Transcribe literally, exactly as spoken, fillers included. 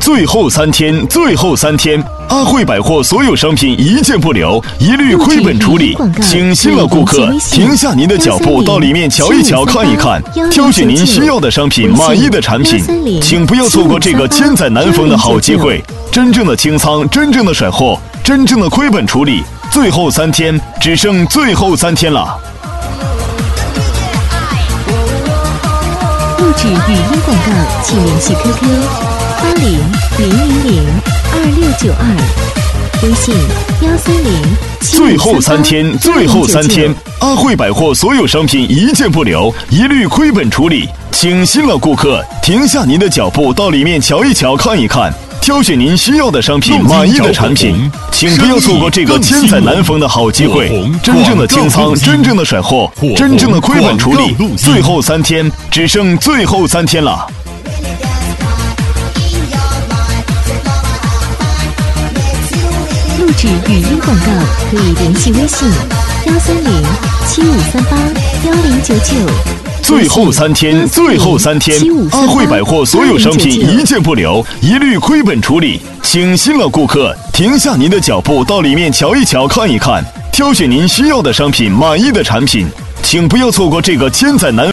最后三天，最后三天，阿慧百货所有商品一件不留，一律亏本处理。请新老顾客停下您的脚步，到里面瞧一瞧、看一看，挑选您需要的商品、满意的产品。请不要错过这个千载难逢的好机会！真正的清仓，真正的甩货，真正的亏本处理。最后三天，只剩最后三天了。 录制语音广告，请联系 Q Q 八零零零零二六九二，微信幺三零七最后三天，最后三天，阿慧百货所有商品一件不留，一律亏本处理。请新老顾客停下您的脚步，到里面瞧一瞧、看一看，挑选您需要的商品、满意的产品。请不要错过这个千载难逢的好机会！真正的清仓，真正的甩货，真正的亏本处理。最后三天，只剩最后三天了。 录制语音广告可以联系微信幺三零七五三八幺零九九。 最后三天，最后三天，阿慧百货所有商品一件不留，一律亏本处理。请新老顾客停下您的脚步，到里面瞧一瞧、看一看，挑选您需要的商品、满意的产品。请不要错过这个千载难